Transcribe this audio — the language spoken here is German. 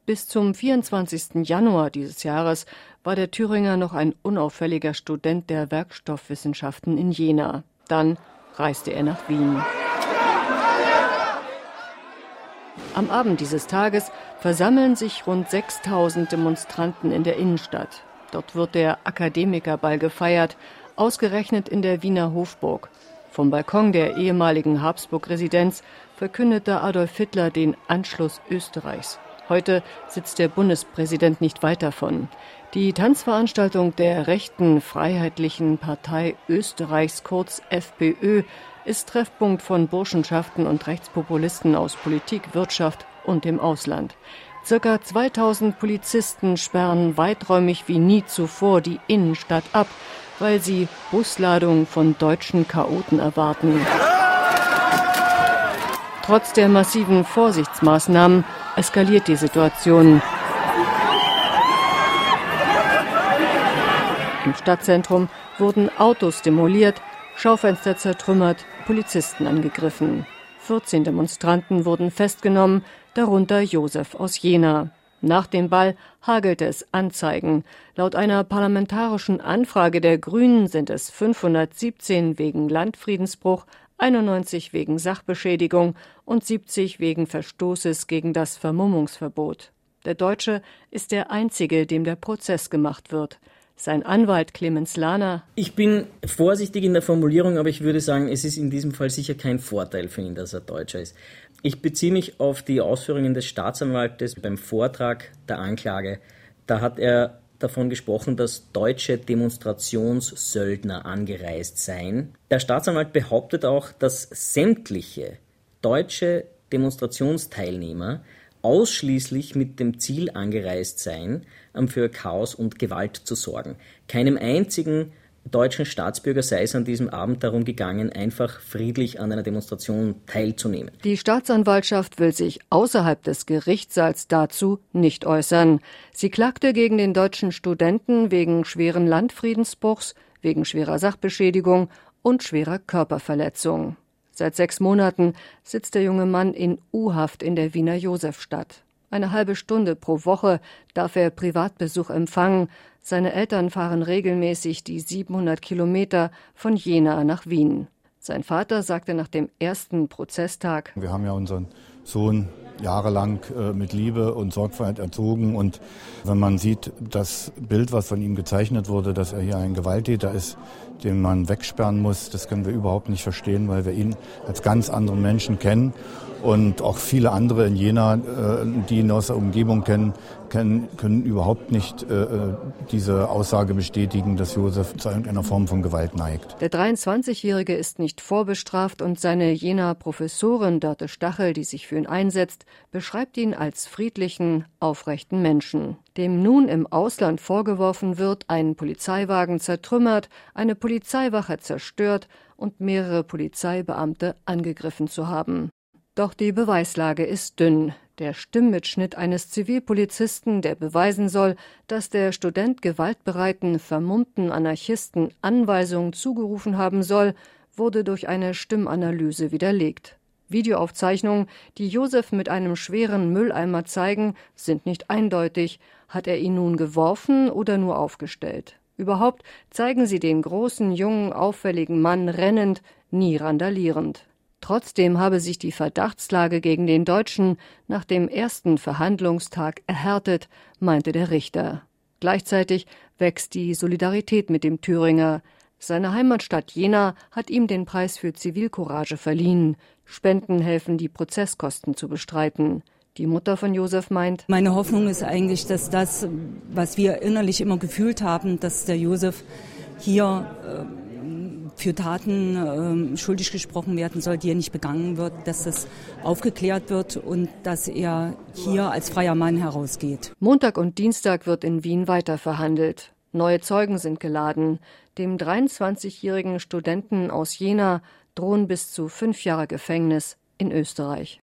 Bis zum 24. Januar dieses Jahres war der Thüringer noch ein unauffälliger Student der Werkstoffwissenschaften in Jena. Dann reiste er nach Wien. Am Abend dieses Tages versammeln sich rund 6.000 Demonstranten in der Innenstadt. Dort wird der Akademikerball gefeiert, ausgerechnet in der Wiener Hofburg. Vom Balkon der ehemaligen Habsburg-Residenz verkündete Adolf Hitler den Anschluss Österreichs. Heute sitzt der Bundespräsident nicht weit davon. Die Tanzveranstaltung der rechten Freiheitlichen Partei Österreichs, kurz FPÖ, ist Treffpunkt von Burschenschaften und Rechtspopulisten aus Politik, Wirtschaft und dem Ausland. Circa 2000 Polizisten sperren weiträumig wie nie zuvor die Innenstadt ab, weil sie Busladungen von deutschen Chaoten erwarten. Trotz der massiven Vorsichtsmaßnahmen eskaliert die Situation. Im Stadtzentrum wurden Autos demoliert, Schaufenster zertrümmert, Polizisten angegriffen. 14 Demonstranten wurden festgenommen, darunter Josef aus Jena. Nach dem Ball hagelte es Anzeigen. Laut einer parlamentarischen Anfrage der Grünen sind es 517 wegen Landfriedensbruch, 91 wegen Sachbeschädigung und 70 wegen Verstoßes gegen das Vermummungsverbot. Der Deutsche ist der einzige, dem der Prozess gemacht wird. Sein Anwalt Clemens Lahner: Ich bin vorsichtig in der Formulierung, aber ich würde sagen, es ist in diesem Fall sicher kein Vorteil für ihn, dass er Deutscher ist. Ich beziehe mich auf die Ausführungen des Staatsanwaltes beim Vortrag der Anklage. Da hat er davon gesprochen, dass deutsche Demonstrationssöldner angereist seien. Der Staatsanwalt behauptet auch, dass sämtliche deutsche Demonstrationsteilnehmer ausschließlich mit dem Ziel angereist seien, für Chaos und Gewalt zu sorgen. Keinem einzigen deutschen Staatsbürger sei es an diesem Abend darum gegangen, einfach friedlich an einer Demonstration teilzunehmen. Die Staatsanwaltschaft will sich außerhalb des Gerichtssaals dazu nicht äußern. Sie klagte gegen den deutschen Studenten wegen schweren Landfriedensbruchs, wegen schwerer Sachbeschädigung und schwerer Körperverletzung. Seit 6 Monaten sitzt der junge Mann in U-Haft in der Wiener Josefstadt. Eine halbe Stunde pro Woche darf er Privatbesuch empfangen. Seine Eltern fahren regelmäßig die 700 Kilometer von Jena nach Wien. Sein Vater sagte nach dem ersten Prozesstag: Wir haben ja unseren Sohn jahrelang mit Liebe und Sorgfalt erzogen. Und wenn man sieht, das Bild, was von ihm gezeichnet wurde, dass er hier ein Gewalttäter ist, den man wegsperren muss, das können wir überhaupt nicht verstehen, weil wir ihn als ganz anderen Menschen kennen. Und auch viele andere in Jena, die ihn aus der Umgebung kennen, können überhaupt nicht diese Aussage bestätigen, dass Josef zu irgendeiner Form von Gewalt neigt. Der 23-Jährige ist nicht vorbestraft und seine Jenaer Professorin Dörte Stachel, die sich für ihn einsetzt, beschreibt ihn als friedlichen, aufrechten Menschen, dem nun im Ausland vorgeworfen wird, einen Polizeiwagen zertrümmert, eine Polizeiwache zerstört und mehrere Polizeibeamte angegriffen zu haben. Doch die Beweislage ist dünn. Der Stimmmitschnitt eines Zivilpolizisten, der beweisen soll, dass der Student gewaltbereiten, vermummten Anarchisten Anweisungen zugerufen haben soll, wurde durch eine Stimmanalyse widerlegt. Videoaufzeichnungen, die Josef mit einem schweren Mülleimer zeigen, sind nicht eindeutig. Hat er ihn nun geworfen oder nur aufgestellt? Überhaupt zeigen sie den großen, jungen, auffälligen Mann rennend, nie randalierend. Trotzdem habe sich die Verdachtslage gegen den Deutschen nach dem ersten Verhandlungstag erhärtet, meinte der Richter. Gleichzeitig wächst die Solidarität mit dem Thüringer. Seine Heimatstadt Jena hat ihm den Preis für Zivilcourage verliehen. Spenden helfen, die Prozesskosten zu bestreiten. Die Mutter von Josef meint: Meine Hoffnung ist eigentlich, dass das, was wir innerlich immer gefühlt haben, dass der Josef hier für Taten schuldig gesprochen werden soll, die er nicht begangen wird, dass das aufgeklärt wird und dass er hier als freier Mann herausgeht. Montag und Dienstag wird in Wien weiter verhandelt. Neue Zeugen sind geladen. Dem 23-jährigen Studenten aus Jena drohen bis zu 5 Jahre Gefängnis in Österreich.